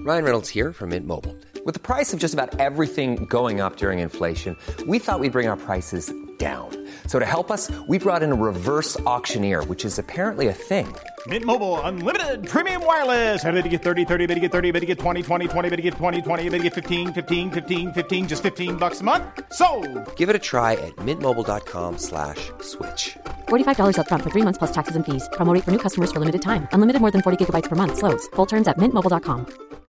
Ryan Reynolds here from Mint Mobile. With the price of just about everything going up during inflation, we thought we'd bring our prices down. So to help us, we brought in a reverse auctioneer, which is apparently a thing. Mint Mobile Unlimited Premium Wireless. How to get 30, 30, bit to get 30, bit to get 20, 20, 20, bit to get 20, 20, bit to get 15, 15, 15, 15, just $15 a month? Sold! Give it a try at mintmobile.com/switch. $45 up front for 3 months plus taxes and fees. Promo rate for new customers for limited time. Unlimited more than 40 gigabytes per month. Slows full terms at mintmobile.com.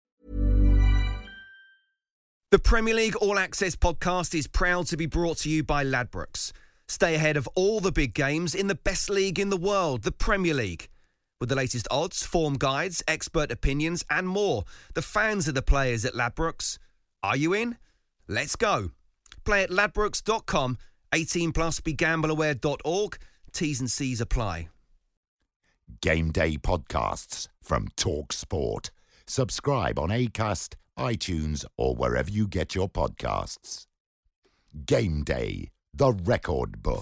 The Premier League All Access podcast is proud to be brought to you by Ladbrokes. Stay ahead of all the big games in the best league in the world, the Premier League. With the latest odds, form guides, expert opinions and more, the fans are the players at Ladbrokes. Are you in? Let's go. Play at ladbrokes.com, 18 plus, begambleaware.org. T's and C's apply. Game Day podcasts from Talk Sport. Subscribe on Acast, iTunes, or wherever you get your podcasts. Game Day, the record book.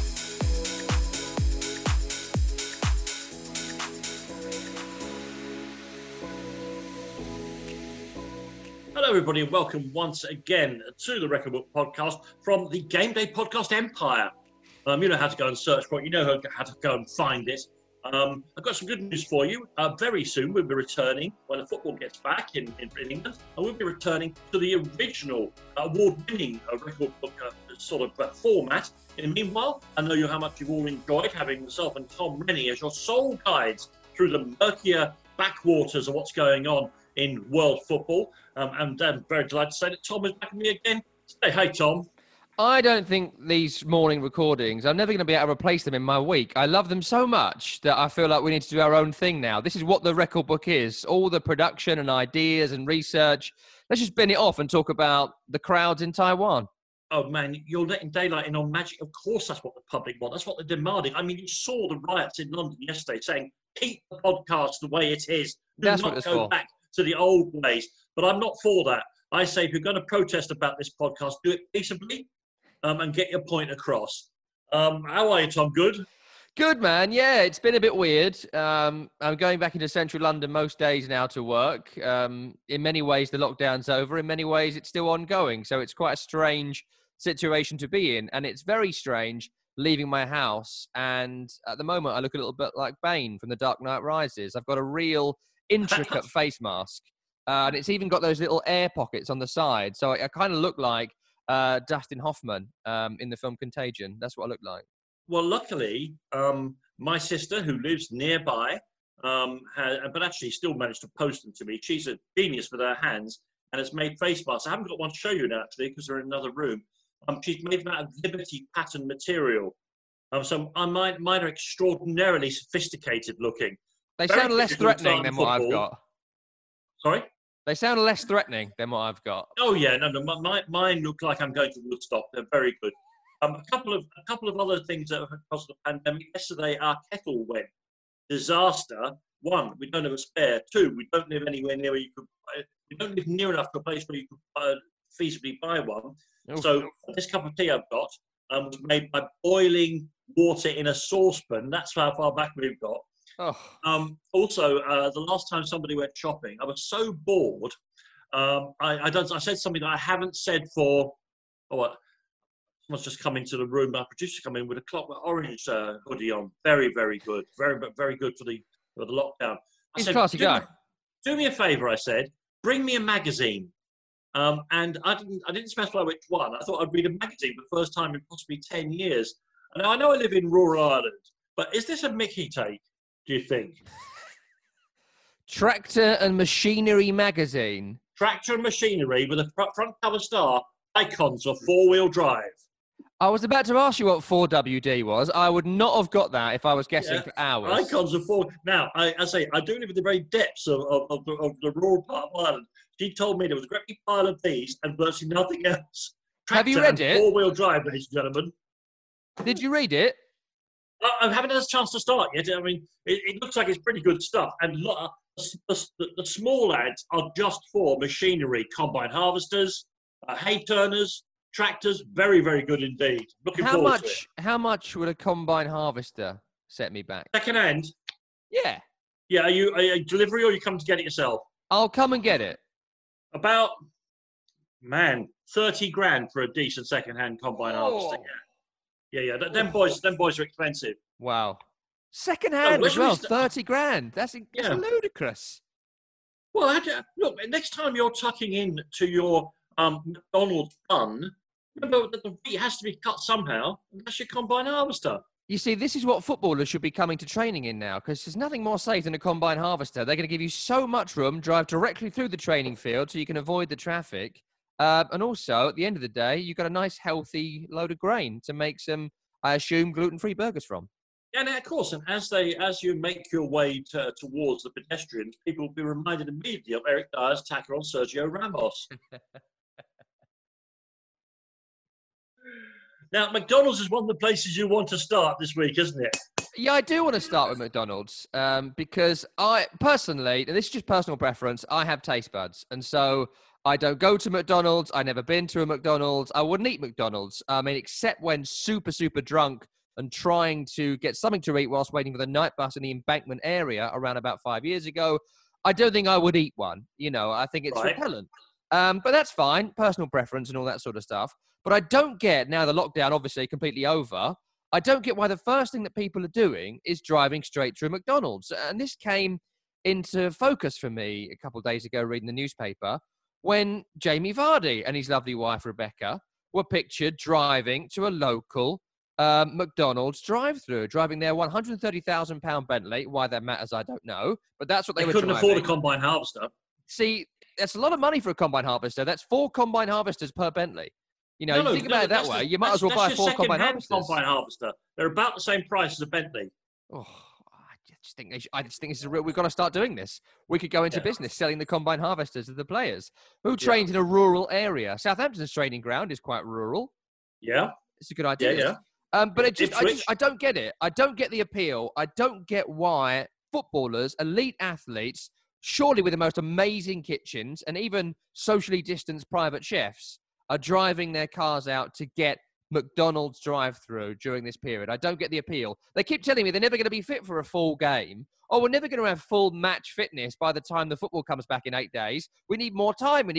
Hello, everybody, and welcome once again to the Record Book podcast from the Game Day podcast empire. You know how to go and search for it. You know how to go and find it. I've got some good news for you. Very soon we'll be returning, when the football gets back in England, and we'll be returning to the original award-winning record book format. And meanwhile, I know how much you've all enjoyed having myself and Tom Rennie as your sole guides through the murkier backwaters of what's going on in world football. And I'm very delighted to say that Tom is back with me again. Say hey, Tom. I don't think these morning recordings, I'm never going to be able to replace them in my week. I love them so much that I feel like we need to do our own thing now. This is what the record book is. All the production and ideas and research. Let's just bin it off and talk about the crowds in Taiwan. Oh, man, you're letting daylight in on magic. Of course that's what the public want. That's what they're demanding. I mean, you saw the riots in London yesterday saying, keep the podcast the way it is. Do That's not what it's go for. back to the old ways. But I'm not for that. I say if you're going to protest about this podcast, do it peaceably. And get your point across. How are you, Tom? Good? Good, man. Yeah, it's been a bit weird. I'm going back into central London most days now to work. In many ways, the lockdown's over. In many ways, it's still ongoing. So it's quite a strange situation to be in. And it's very strange leaving my house. And at the moment, I look a little bit like Bane from The Dark Knight Rises. I've got a real intricate face mask. And it's even got those little air pockets on the side. So I kind of look like Dustin Hoffman in the film Contagion. That's what I look like. Well, luckily, my sister, who lives nearby, but actually still managed to post them to me. She's a genius with her hands and has made face masks. I haven't got one to show you now, actually, because they're in another room. She's made them out of Liberty pattern material. So mine are extraordinarily sophisticated looking. They sound less threatening than what I've got. Sorry? They sound less threatening than what I've got. Oh yeah, no, mine look like I'm going to Woodstock. They're very good. A couple of other things that have caused the pandemic. Yesterday, our kettle went. Disaster. One, we don't have a spare. Two, we don't live anywhere near where you could. We don't live near enough to a place where you could feasibly buy one. Oh. So this cup of tea I've got was made by boiling water in a saucepan. That's how far back we've got. Oh. Also, the last time somebody went shopping, I was so bored. I said something that I haven't said for. Someone's just come into the room. Our producer come in with a Clockwork Orange hoodie on. Very, very good. Very, very good for the lockdown. He's a classy guy. Do me a favour, I said. Bring me a magazine. And I didn't specify which one. I thought I'd read a magazine for the first time in possibly 10 years. And now I know I live in rural Ireland, but is this a Mickey take? Do you think? Tractor and Machinery magazine. Tractor and Machinery with a front cover star, icons of four-wheel drive. I was about to ask you what 4WD was. I would not have got that if I was guessing for hours. Icons of four. Now, I do live in the very depths of the rural part of Ireland. She told me there was a great big pile of these and virtually nothing else. Have you read it? Four-wheel drive, ladies and gentlemen. Did you read it? I haven't had a chance to start yet. I mean, it looks like it's pretty good stuff. And the small ads are just for machinery, combine harvesters, hay turners, tractors. Very, very good indeed. Looking forward to it. How much would a combine harvester set me back? Second hand? Yeah. Yeah, are you a delivery or you come to get it yourself? I'll come and get it. About, 30 grand for a decent second-hand combine harvester. Yeah. Them boys are expensive. Wow. Second-hand as well, 30 grand. That's ludicrous. Well, look, next time you're tucking in to your McDonald's bun, remember that the meat has to be cut somehow, and that's your combine harvester. You see, this is what footballers should be coming to training in now, because there's nothing more safe than a combine harvester. They're going to give you so much room, drive directly through the training field so you can avoid the traffic. And also, at the end of the day, you've got a nice, healthy load of grain to make some, I assume, gluten-free burgers from. Yeah, and of course, and as you make your way towards the pedestrians, people will be reminded immediately of Eric Dyer's tackle on Sergio Ramos. Now, McDonald's is one of the places you want to start this week, isn't it? Yeah, I do want to start with McDonald's because I personally, and this is just personal preference, I have taste buds. And so I don't go to McDonald's. I've never been to a McDonald's. I wouldn't eat McDonald's. I mean, except when super, super drunk and trying to get something to eat whilst waiting for the night bus in the Embankment area around about 5 years ago. I don't think I would eat one. You know, I think it's repellent. But that's fine, personal preference and all that sort of stuff. But I don't get, now the lockdown obviously completely over, I don't get why the first thing that people are doing is driving straight through McDonald's. And this came into focus for me a couple of days ago reading the newspaper when Jamie Vardy and his lovely wife Rebecca were pictured driving to a local McDonald's drive-through, driving their £130,000 Bentley. Why that matters, I don't know. But that's what they were driving. Couldn't afford a combine harvester. See, that's a lot of money for a combine harvester. That's 4 combine harvesters per Bentley. You know, you think about it that way, you might as well buy 4 combine harvesters. Combine harvester. They're about the same price as a Bentley. Oh, I just think this is a real. We've got to start doing this. We could go into business selling the combine harvesters to the players who trained in a rural area. Southampton's training ground is quite rural. Yeah, it's a good idea. But I don't get it. I don't get the appeal. I don't get why footballers, elite athletes, surely with the most amazing kitchens and even socially distanced private chefs, are driving their cars out to get McDonald's drive-through during this period. I don't get the appeal. They keep telling me they're never going to be fit for a full game. Oh, we're never going to have full match fitness by the time the football comes back in 8 days. We need more time.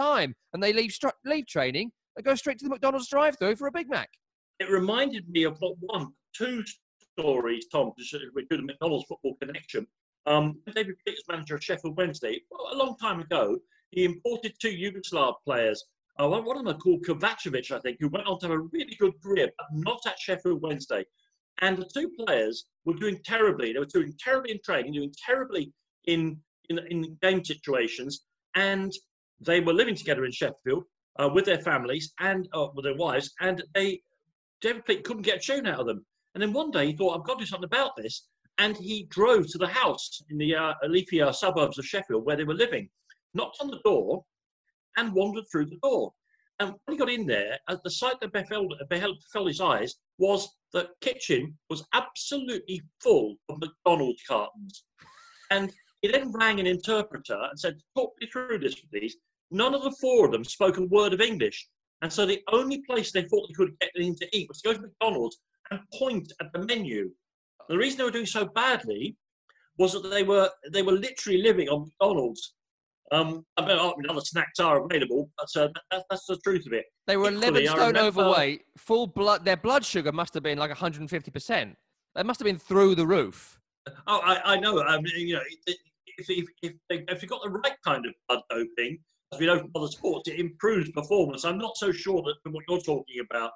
And they leave training and go straight to the McDonald's drive-through for a Big Mac. It reminded me of not 2 stories, Tom, with the McDonald's football connection. David Peters, manager of Sheffield Wednesday, a long time ago, he imported 2 Yugoslav players. One of them are called Kovacevic, I think, who went on to have a really good career, but not at Sheffield Wednesday. And the 2 players were doing terribly. They were doing terribly in training, doing terribly in game situations, and they were living together in Sheffield with their families and with their wives, and David Pleat couldn't get a tune out of them. And then one day he thought, I've got to do something about this, and he drove to the house in the leafy suburbs of Sheffield where they were living, knocked on the door, and wandered through the door. And when he got in there, the sight that befell his eyes was the kitchen was absolutely full of McDonald's cartons. And he then rang an interpreter and said, talk me through this, please. None of the 4 of them spoke a word of English. And so the only place they thought they could get them to eat was to go to McDonald's and point at the menu. The reason they were doing so badly was that they were literally living on McDonald's. I mean, other snacks are available, but that's the truth of it. They were 11 stone overweight, full blood. Their blood sugar must have been like 150%. That must have been through the roof. Oh, I know. I mean, you know, if you've got the right kind of blood doping, as we know from other sports, it improves performance. I'm not so sure that what you're talking about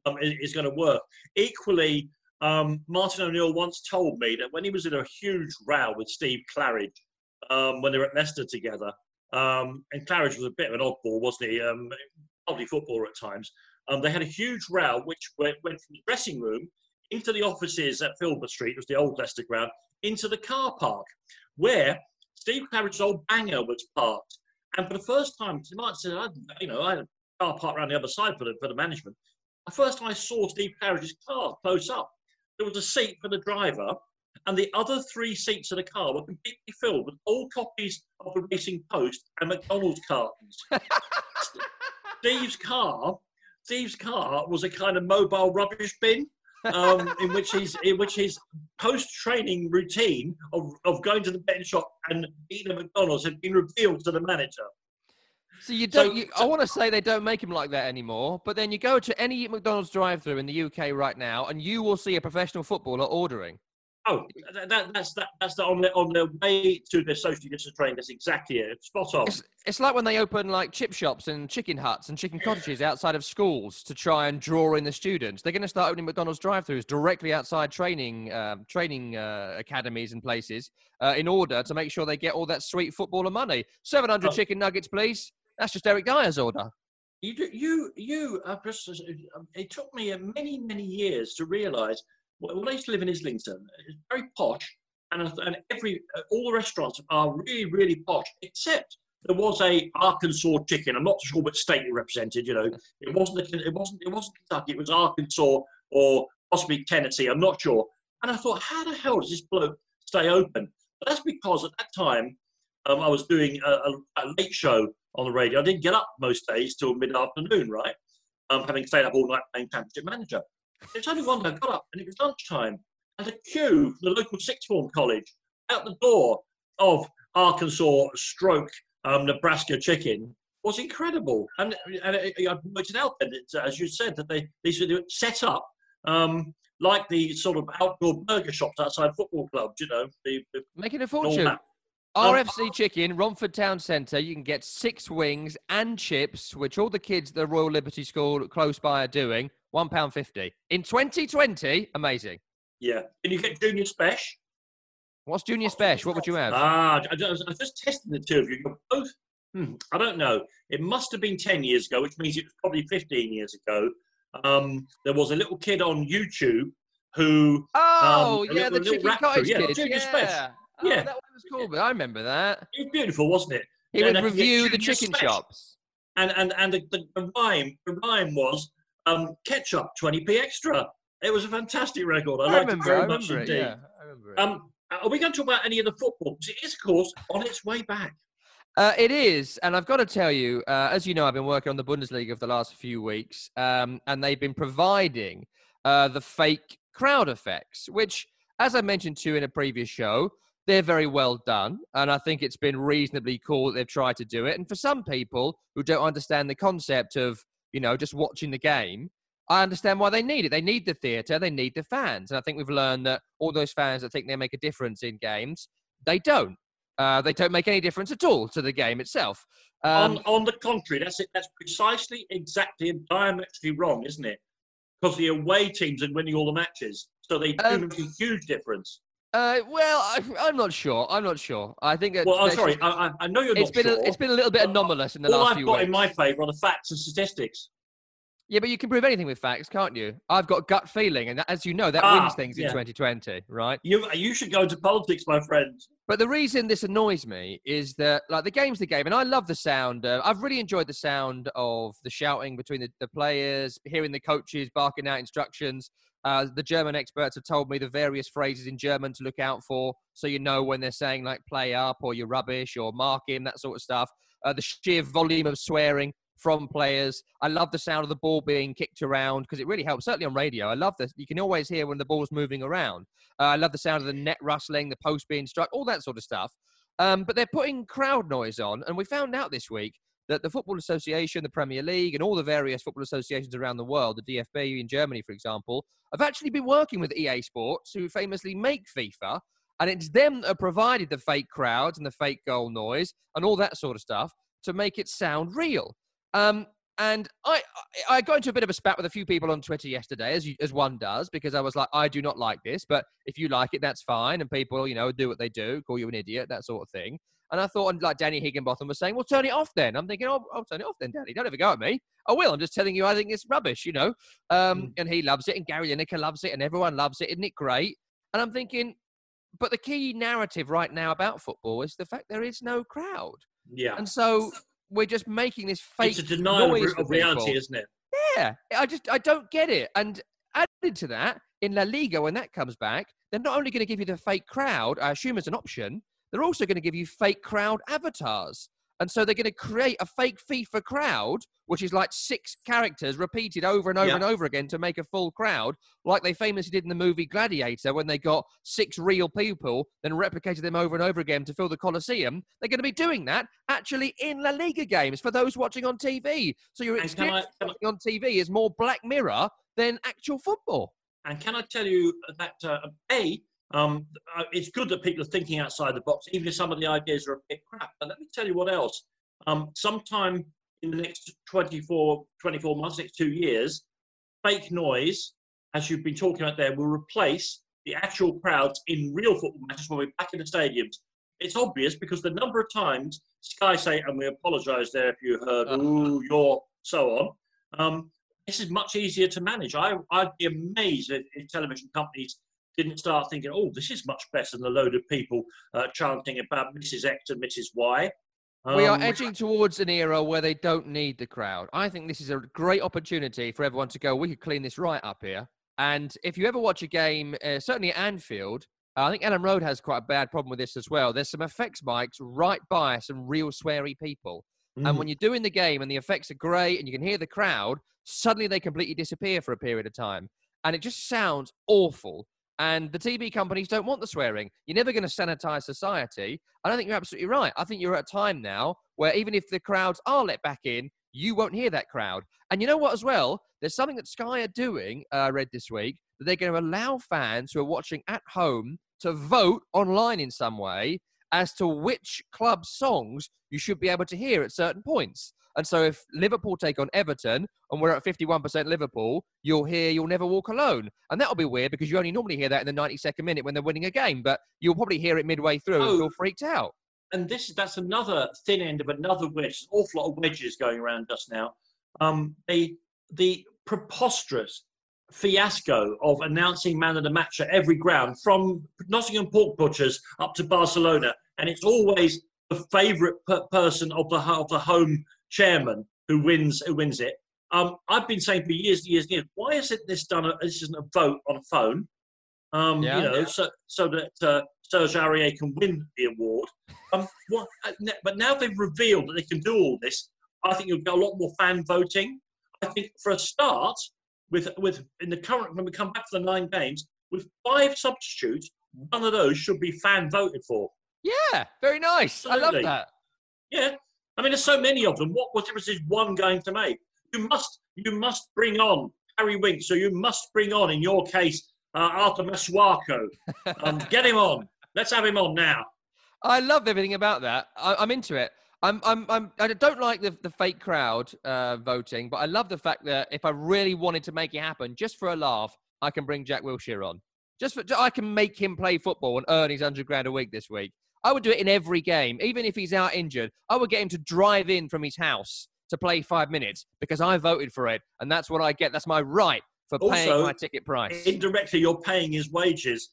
is going to work. Equally, Martin O'Neill once told me that when he was in a huge row with Steve Claridge, when they were at Leicester together, and Claridge was a bit of an oddball, wasn't he? Lovely footballer at times. They had a huge row which went from the dressing room into the offices at Filbert Street, was the old Leicester ground, into the car park, where Steve Claridge's old banger was parked. And for the first time, you might say, I had a car parked around the other side for the management. The first time I saw Steve Claridge's car close up, there was a seat for the driver, and the other 3 seats of the car were completely filled with old copies of the Racing Post and McDonald's cartons. Steve's car was a kind of mobile rubbish bin. in which his post-training routine of going to the betting shop and eating at McDonald's had been revealed to the manager. So I want to say they don't make him like that anymore, but then you go to any McDonald's drive-through in the UK right now, and you will see a professional footballer ordering. Oh, that's on their way to their social distance training. That's exactly it. Spot on. It's like when they open like chip shops and chicken huts and chicken cottages outside of schools to try and draw in the students. They're going to start opening McDonald's drive-thrus directly outside training academies and places in order to make sure they get all that sweet footballer money. 700 chicken nuggets, please. That's just Eric Dyer's order. It took me many years to realise. When I used to live in Islington, it's very posh, and all the restaurants are really, really posh, except there was a Arkansas chicken. I'm not sure what state it represented. You know, it wasn't Kentucky. It was Arkansas or possibly Tennessee. I'm not sure. And I thought, how the hell does this bloke stay open? But that's because at that time I was doing a late show on the radio. I didn't get up most days till mid-afternoon, right? Having stayed up all night playing Championship Manager. It's only one day I got up, and it was lunchtime, and a queue from the local sixth form college out the door of Arkansas Nebraska chicken was incredible. And I worked it out then, as you said, that they were set up like the sort of outdoor burger shops outside football clubs, you know. Making a fortune. RFC Chicken, Romford Town Centre, you can get 6 wings and chips, which all the kids at the Royal Liberty School close by are doing, £1.50. In 2020, amazing. Yeah. Can you get Junior Spesh? What's Junior Spesh? What would you have? I was just testing the two of you. You're both, I don't know. It must have been 10 years ago, which means it was probably 15 years ago. There was a little kid on YouTube who... the Chicken Cottage kids. Junior Spesh. Yeah, that one was cool, but I remember that. It was beautiful, wasn't it? He would review the chicken shops. And the rhyme was ketchup, 20p extra. It was a fantastic record. I liked it very much indeed. Yeah, I remember it. Are we going to talk about any of the football? Because it is, of course, on its way back. It is, and I've got to tell you, as you know, I've been working on the Bundesliga for the last few weeks, and they've been providing the fake crowd effects, which, as I mentioned to you in a previous show, they're very well done, and I think it's been reasonably cool that they've tried to do it. And for some people who don't understand the concept of, you know, just watching the game, I understand why they need it. They need the theatre, they need the fans. And I think we've learned that all those fans that think they make a difference in games, they don't. They don't make any difference at all to the game itself. On the contrary, that's it. That's precisely, exactly, and diametrically wrong, isn't it? Because the away teams are winning all the matches, so they do make a huge difference. I'm not sure. I think that... Well, I'm sorry. I know you're not sure. It's been a little bit anomalous in the last few weeks. All I've got in my favour are the facts and statistics. Yeah, but you can prove anything with facts, can't you? I've got gut feeling, and as you know, that wins things in 2020, right? You should go into politics, my friend. But the reason this annoys me is that, like, the game's the game, and I love the sound. I've really enjoyed the sound of the shouting between the players, hearing the coaches barking out instructions. The German experts have told me the various phrases in German to look out for, so you know when they're saying, like, play up or you're rubbish or mark him, that sort of stuff. The sheer volume of swearing from players. I love the sound of the ball being kicked around because it really helps, certainly on radio. I love this. You can always hear when the ball's moving around. I love the sound of the net rustling, the post being struck, all that sort of stuff. But they're putting crowd noise on, and we found out this week that the Football Association, the Premier League, and all the various football associations around the world, the DFB in Germany, for example, have actually been working with EA Sports, who famously make FIFA, and it's them that have provided the fake crowds and the fake goal noise and all that sort of stuff to make it sound real. And I got into a bit of a spat with a few people on Twitter yesterday, as one does, because I was like, I do not like this, but if you like it, that's fine. And people, you know, do what they do, call you an idiot, that sort of thing. And I thought, like Danny Higginbotham was saying, well, turn it off then. I'm thinking, I'll turn it off then, Danny. Don't ever go at me. I will. I'm just telling you I think it's rubbish, you know. And he loves it, and Gary Lineker loves it, and everyone loves it. Isn't it great? And I'm thinking, but the key narrative right now about football is the fact there is no crowd. Yeah. And so we're just making this fake It's a denial noise of reality, isn't it? Yeah. I don't get it. And added to that, in La Liga, when that comes back, they're not only going to give you the fake crowd, I assume as an option, they're also going to give you fake crowd avatars. And so they're going to create a fake FIFA crowd, which is like 6 characters repeated over and over and over again to make a full crowd, like they famously did in the movie Gladiator when they got 6 real people, then replicated them over and over again to fill the Coliseum. They're going to be doing that actually in La Liga games for those watching on TV. So your experience watching on TV is more Black Mirror than actual football. And can I tell you that, it's good that people are thinking outside the box, even if some of the ideas are a bit crap. But let me tell you what else. Sometime in the next 24 months, next 2 years, fake noise, as you've been talking about there, will replace the actual crowds in real football matches when we're back in the stadiums. It's obvious because the number of times Sky say, and we apologise there if you heard, ooh, you're so on, this is much easier to manage. I'd be amazed if television companies didn't start thinking, oh, this is much better than a load of people chanting about Mrs. X and Mrs. Y. We are edging towards an era where they don't need the crowd. I think this is a great opportunity for everyone to go, we could clean this right up here. And if you ever watch a game, certainly at Anfield, I think Ellen Road has quite a bad problem with this as well. There's some effects mics right by some real sweary people. And when you're doing the game and the effects are great and you can hear the crowd, suddenly they completely disappear for a period of time. And it just sounds awful. And the TV companies don't want the swearing. You're never going to sanitize society. I don't think you're absolutely right. I think you're at a time now where even if the crowds are let back in, you won't hear that crowd. And you know what as well? There's something that Sky are doing, I read this week, that they're going to allow fans who are watching at home to vote online in some way as to which club songs you should be able to hear at certain points. And so if Liverpool take on Everton and we're at 51% Liverpool, you'll hear You'll Never Walk Alone. And that'll be weird because you only normally hear that in the 92nd minute when they're winning a game, but you'll probably hear it midway through and feel freaked out. And that's another thin end of another wedge. An awful lot of wedges going around just now. The preposterous fiasco of announcing man of the match at every ground, from Nottingham Pork Butchers up to Barcelona, and it's always the favourite person of the home chairman who wins it. I've been saying for years, why isn't this done? This isn't a vote on a phone, so that Serge Aurier can win the award. But now they've revealed that they can do all this, I think you'll get a lot more fan voting. I think for a start, with in the current, when we come back for the 9 games, with 5 substitutes, one of those should be fan voted for. Yeah, very nice. Absolutely. I love that. Yeah, I mean, there's so many of them. What difference is one going to make? You must bring on Harry Winks, so you must bring on, in your case, Arthur Masuaku. Get him on. Let's have him on now. I love everything about that. I'm into it. I don't like the fake crowd voting, but I love the fact that if I really wanted to make it happen, just for a laugh, I can bring Jack Wilshere on. I can make him play football and earn his $100,000 a week this week. I would do it in every game, even if he's out injured. I would get him to drive in from his house to play 5 minutes because I voted for it, and that's what I get. That's my right for paying my ticket price. Indirectly, you're paying his wages.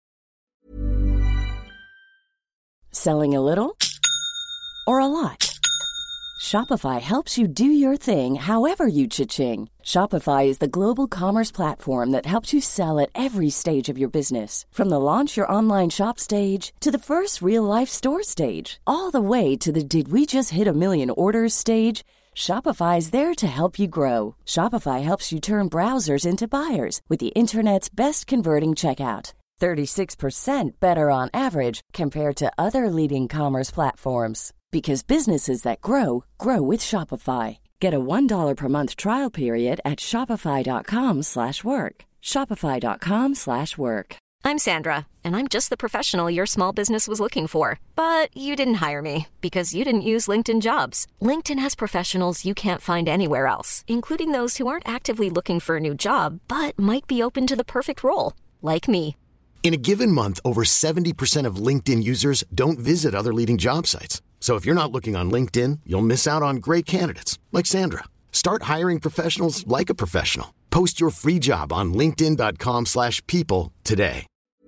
Selling a little or a lot? Shopify helps you do your thing however you cha-ching. Shopify is the global commerce platform that helps you sell at every stage of your business. From the launch your online shop stage to the first real-life store stage, all the way to the did we just hit a million orders stage. Shopify is there to help you grow. Shopify helps you turn browsers into buyers with the internet's best converting checkout. 36% better on average compared to other leading commerce platforms. Because businesses that grow, grow with Shopify. Get a $1 per month trial period at shopify.com/work. Shopify.com/work. I'm Sandra, and I'm just the professional your small business was looking for. But you didn't hire me because you didn't use LinkedIn Jobs. LinkedIn has professionals you can't find anywhere else, including those who aren't actively looking for a new job, but might be open to the perfect role, like me. In a given month, over 70% of LinkedIn users don't visit other leading job sites. So if you're not looking on LinkedIn, you'll miss out on great candidates like Sandra. Start hiring professionals like a professional. Post your free job on linkedin.com/people today.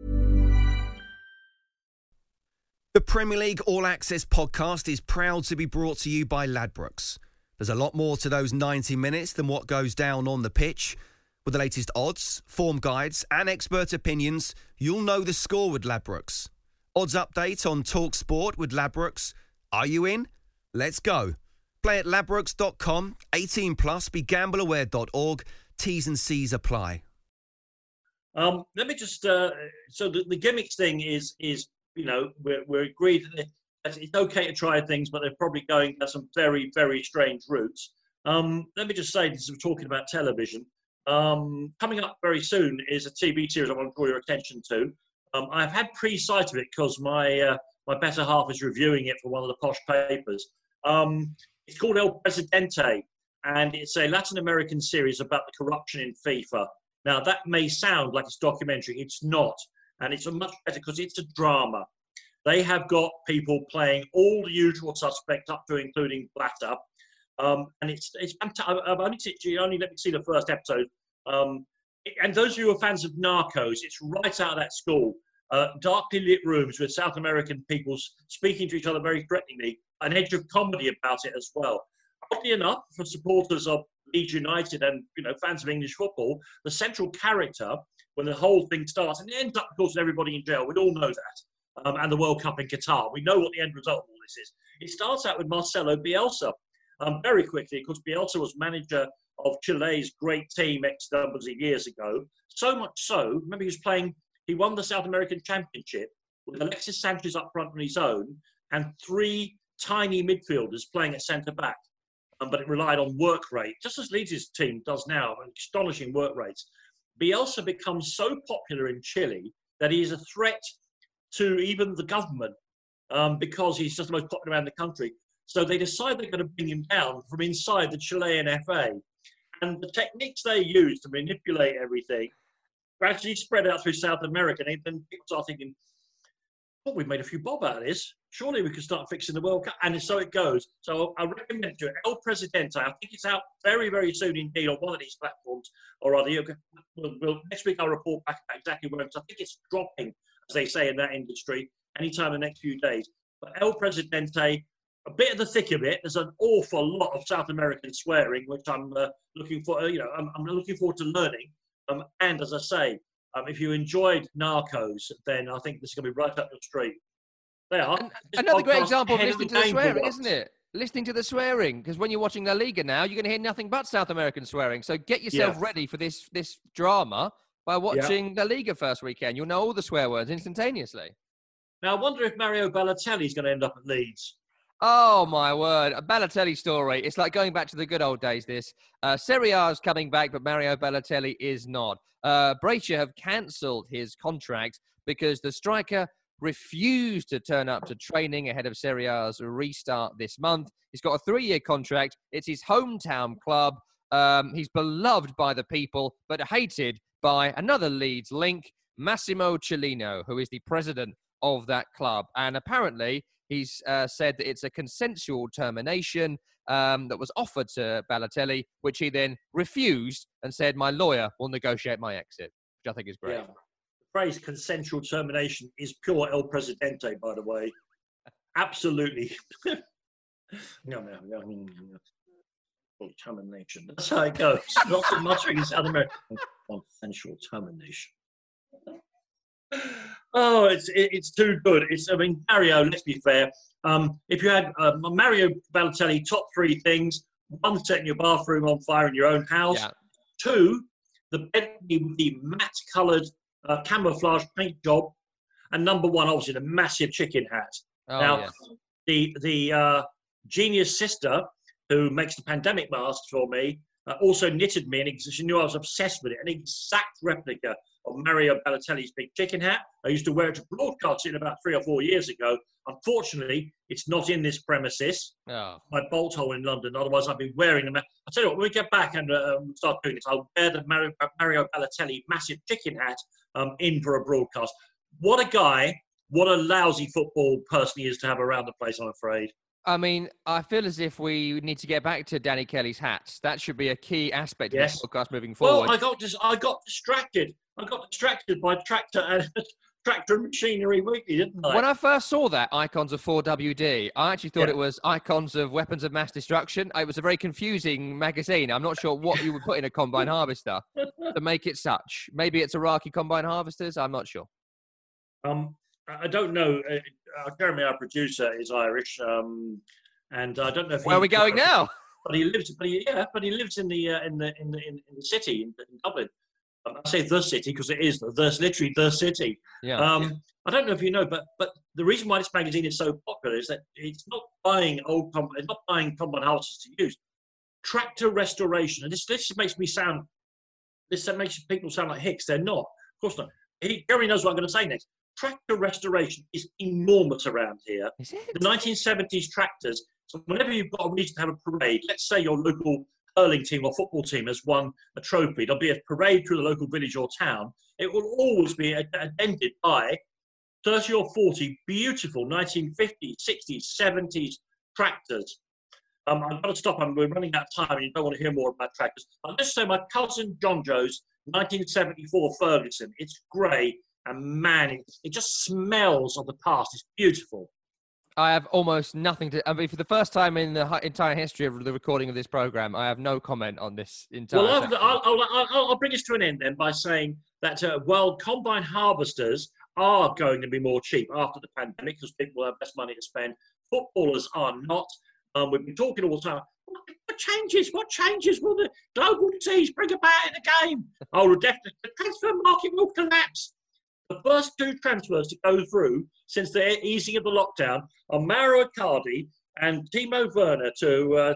The Premier League All Access podcast is proud to be brought to you by Ladbrokes. There's a lot more to those 90 minutes than what goes down on the pitch. With the latest odds, form guides and expert opinions, you'll know the score with Ladbrokes. Odds update on Talk Sport with Ladbrokes. Are you in? Let's go. Play at ladbrokes.com, 18 plus, begambleaware.org. T's and C's apply. Let me just, so the gimmicks thing is we're agreed that it's okay to try things, but they're probably going down some very, very strange routes. Let me just say, this is talking about television. Coming up very soon is a TV series I want to draw your attention to. I've had pre-sight of it because my better half is reviewing it for one of the posh papers. It's called El Presidente, and it's a Latin American series about the corruption in FIFA. Now, that may sound like it's a documentary. It's not, and it's a much better because it's a drama. They have got people playing all the usual suspects up to including Blatter. And it's I've only let me see the first episode. And those of you who are fans of Narcos, it's right out of that school. Darkly lit rooms with South American people speaking to each other very threateningly, an edge of comedy about it as well. Oddly enough, for supporters of Leeds United and fans of English football, the central character, when the whole thing starts, and it ends up, of course, with everybody in jail. We all know that. And the World Cup in Qatar. We know what the end result of all this is. It starts out with Marcelo Bielsa. Very quickly, because Bielsa was manager of Chile's great team X numbers of years ago. So much so, remember he won the South American Championship with Alexis Sanchez up front on his own and 3 tiny midfielders playing at centre-back. But it relied on work rate, just as Leeds' team does now, astonishing work rates. Bielsa becomes so popular in Chile that he is a threat to even the government because he's just the most popular man in the country. So they decide they're going to bring him down from inside the Chilean FA. And the techniques they use to manipulate everything gradually spread out through South America. And then people start thinking, well, we've made a few bob out of this. Surely we could start fixing the World Cup. And so it goes. So I recommend you El Presidente. I think it's out very, very soon indeed on one of these platforms or other. Next week I'll report back exactly where it's. I think it's dropping, as they say in that industry, anytime in the next few days. But El Presidente, a bit of the thick of it. There's an awful lot of South American swearing, which I'm looking for. I'm looking forward to learning. And as I say, if you enjoyed Narcos, then I think this is going to be right up your street. They are. Another great example of listening to the swearing, isn't it? Listening to the swearing, because when you're watching La Liga now, you're going to hear nothing but South American swearing. So get yourself ready for this drama by watching La Liga first weekend. You'll know all the swear words instantaneously. Now, I wonder if Mario Balotelli is going to end up at Leeds. Oh, my word. A Balotelli story. It's like going back to the good old days, this. Serie A is coming back, but Mario Balotelli is not. Brescia have cancelled his contract because the striker refused to turn up to training ahead of Serie A's restart this month. He's got a 3-year contract. It's his hometown club. He's beloved by the people, but hated by another Leeds link, Massimo Cellino, who is the president of that club. And apparently, he's said that it's a consensual termination that was offered to Balotelli, which he then refused and said, my lawyer will negotiate my exit, which I think is great. Yeah. The phrase consensual termination is pure El Presidente, by the way. Absolutely. No. Termination. That's how it goes. Lots of muttering in South America. Consensual termination. Oh, it's too good. Mario, let's be fair. If you had Mario Balotelli, top 3 things: 1, setting your bathroom on fire in your own house. Yeah. 2, the Bentley with the matte-coloured camouflage paint job. And number 1, obviously, the massive chicken hat. Oh, now, yes. The genius sister who makes the pandemic masks for me also knitted me, and she knew I was obsessed with it, an exact replica of Mario Balotelli's big chicken hat. I used to wear it to broadcast it about 3 or 4 years ago. Unfortunately, it's not in this premises. Oh. My bolt hole in London. Otherwise, I'd be wearing them. I'll tell you what, when we get back and start doing this, I'll wear the Mario Balotelli massive chicken hat in for a broadcast. What a guy. What a lousy football person he is to have around the place, I'm afraid. I mean, I feel as if we need to get back to Danny Kelly's hats. That should be a key aspect of this podcast moving forward. Well, I got distracted. I got distracted by Tractor and Machinery Weekly, didn't I? When I first saw that, Icons of 4WD, I actually thought it was Icons of Weapons of Mass Destruction. It was a very confusing magazine. I'm not sure what you would put in a combine harvester to make it such. Maybe it's Iraqi combine harvesters. I'm not sure. I don't know. Jeremy, our producer, is Irish, And I don't know if where are we going now? But he lives in the city in Dublin. I say the city because it is literally the city. Yeah. I don't know if you know, but the reason why this magazine is so popular is that it's not buying combine houses to use. Tractor restoration, and this makes people sound like hicks. They're not, of course not. Gary knows what I'm going to say next. Tractor restoration is enormous around here. Is it? The 1970s tractors. So whenever you've got a reason to have a parade, let's say your local hurling team or football team has won a trophy, there'll be a parade through the local village or town. It will always be attended by 30 or 40 beautiful 1950s, 60s, 70s tractors. I've got to stop. We're running out of time and you don't want to hear more about tractors. I'll just say my cousin John Joe's 1974 Ferguson. It's grey and man, it just smells of the past. It's beautiful. I have almost nothing to... I mean, for the first time in the entire history of the recording of this programme, I have no comment on this entire section. I'll bring us to an end then by saying that while combine harvesters are going to be more cheap after the pandemic because people have less money to spend, footballers are not. We've been talking all the time. What changes will the global disease bring about in the game? Definitely. The transfer market will collapse. The first two transfers to go through since the easing of the lockdown are Mauro Icardi and Timo Werner to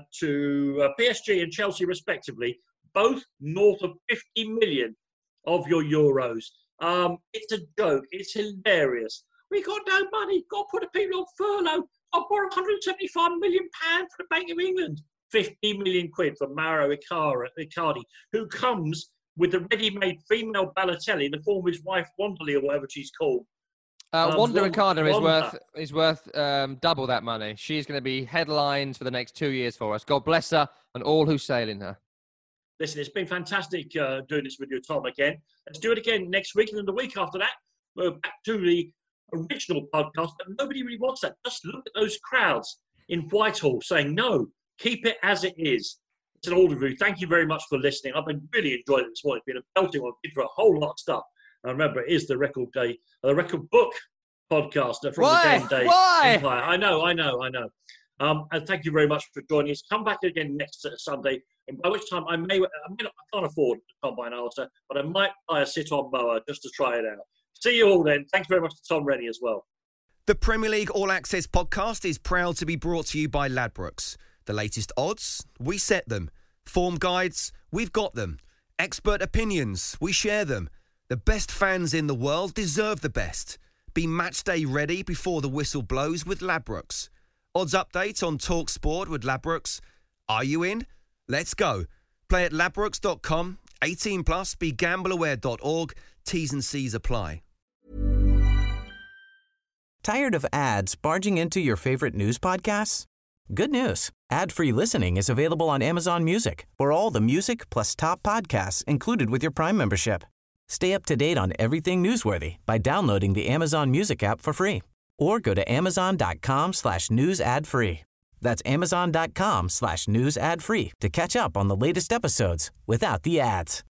PSG and Chelsea respectively, both north of 50 million of your euros. It's a joke. It's hilarious. We got no money. Got to put the people on furlough. I'll borrow £175 million for the Bank of England. 50 million quid for Mauro Icardi, who comes with the ready-made female Balotelli in the form of his wife, Wanderley, or whatever she's called. Wanda Ricardo is worth double that money. She's going to be headlines for the next 2 years for us. God bless her and all who sail in her. Listen, it's been fantastic doing this with you, Tom, again. Let's do it again next week, and then the week after that, we're back to the original podcast, but nobody really wants that. Just look at those crowds in Whitehall saying, no, keep it as it is. It's an all review. Thank you very much for listening. I've been really enjoying it this morning. It's been a belting one. I've been through a whole lot of stuff. And remember, it is the Record Book podcast from the Game Day Empire. I know. And thank you very much for joining us. Come back again next Sunday, and by which time I can't afford a combine harvester, but I might buy a sit-on mower just to try it out. See you all then. Thank you very much to Tom Rennie as well. The Premier League All Access podcast is proud to be brought to you by Ladbrokes. The latest odds, we set them. Form guides, we've got them. Expert opinions, we share them. The best fans in the world deserve the best. Be match day ready before the whistle blows with Ladbrokes. Odds update on Talk Sport with Ladbrokes. Are you in? Let's go. Play at ladbrokes.com. 18 plus. BeGambleAware.org. T's and C's apply. Tired of ads barging into your favorite news podcasts? Good news. Ad-free listening is available on Amazon Music for all the music plus top podcasts included with your Prime membership. Stay up to date on everything newsworthy by downloading the Amazon Music app for free or go to amazon.com/news ad free. That's amazon.com/news ad free to catch up on the latest episodes without the ads.